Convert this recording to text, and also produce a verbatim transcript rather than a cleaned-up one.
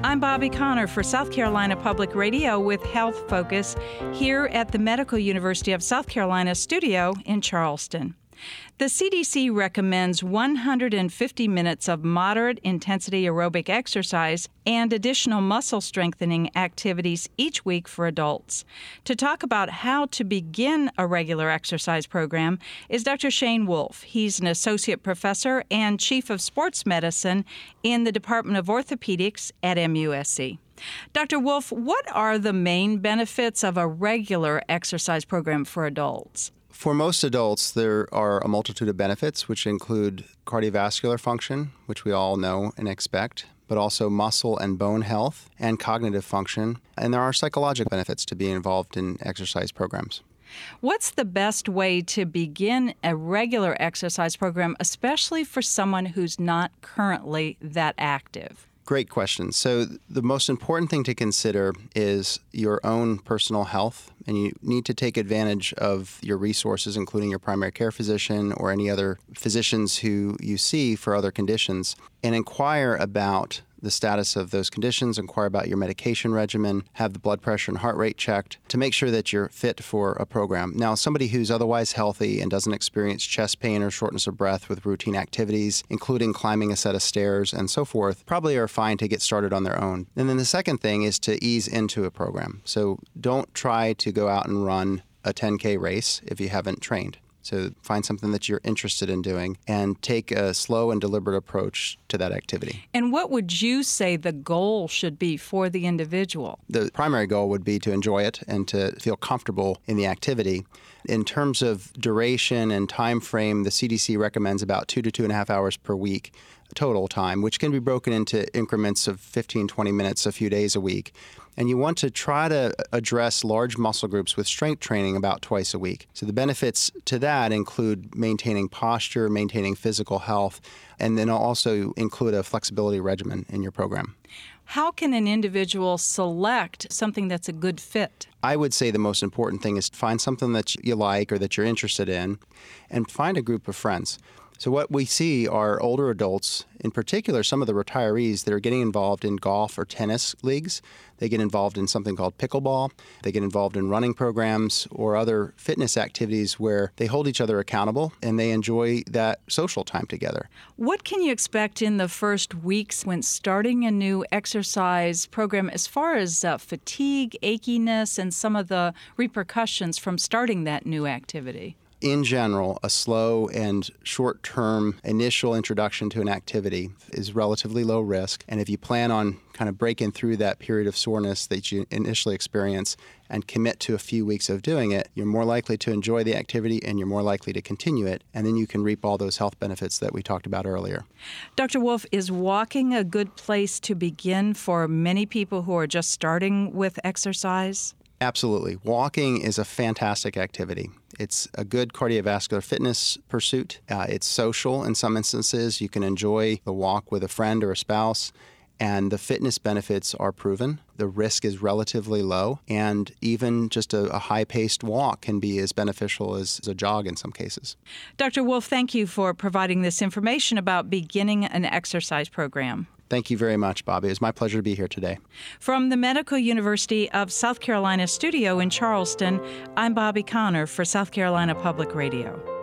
I'm Bobby Connor for South Carolina Public Radio with Health Focus here at the Medical University of South Carolina studio in Charleston. The C D C recommends one hundred fifty minutes of moderate intensity aerobic exercise and additional muscle strengthening activities each week for adults. To talk about how to begin a regular exercise program is Doctor Shane Wolf. He's an associate professor and chief of sports medicine in the Department of Orthopedics at M U S C. Doctor Wolf, what are the main benefits of a regular exercise program for adults? For most adults, there are a multitude of benefits, which include cardiovascular function, which we all know and expect, but also muscle and bone health and cognitive function. And there are psychological benefits to being involved in exercise programs. What's the best way to begin a regular exercise program, especially for someone who's not currently that active? Great question. So the most important thing to consider is your own personal health, and you need to take advantage of your resources, including your primary care physician or any other physicians who you see for other conditions, and inquire about the status of those conditions, inquire about your medication regimen, have the blood pressure and heart rate checked to make sure that you're fit for a program. Now, somebody who's otherwise healthy and doesn't experience chest pain or shortness of breath with routine activities, including climbing a set of stairs and so forth, probably are fine to get started on their own. And then the second thing is to ease into a program. So don't try to go out and run a ten K race if you haven't trained. So find something that you're interested in doing and take a slow and deliberate approach to that activity. And what would you say the goal should be for the individual? The primary goal would be to enjoy it and to feel comfortable in the activity. In terms of duration and time frame, the C D C recommends about two to two and a half hours per week total time, which can be broken into increments of fifteen, twenty minutes a few days a week. And you want to try to address large muscle groups with strength training about twice a week. So the benefits to that include maintaining posture, maintaining physical health, and then also include a flexibility regimen in your program. How can an individual select something that's a good fit? I would say the most important thing is to find something that you like or that you're interested in and find a group of friends. So what we see are older adults, in particular some of the retirees that are getting involved in golf or tennis leagues. They get involved in something called pickleball. They get involved in running programs or other fitness activities where they hold each other accountable and they enjoy that social time together. What can you expect in the first weeks when starting a new exercise program as far as uh, fatigue, achiness, and some of the repercussions from starting that new activity? In general, a slow and short-term initial introduction to an activity is relatively low risk. And if you plan on kind of breaking through that period of soreness that you initially experience and commit to a few weeks of doing it, you're more likely to enjoy the activity and you're more likely to continue it. And then you can reap all those health benefits that we talked about earlier. Doctor Wolf, is walking a good place to begin for many people who are just starting with exercise? Absolutely. Walking is a fantastic activity. It's a good cardiovascular fitness pursuit. Uh, it's social in some instances. You can enjoy the walk with a friend or a spouse, and the fitness benefits are proven. The risk is relatively low, and even just a, a high-paced walk can be as beneficial as, as a jog in some cases. Doctor Wolf, thank you for providing this information about beginning an exercise program. Thank you very much, Bobby. It was my pleasure to be here today. From the Medical University of South Carolina studio in Charleston, I'm Bobby Connor for South Carolina Public Radio.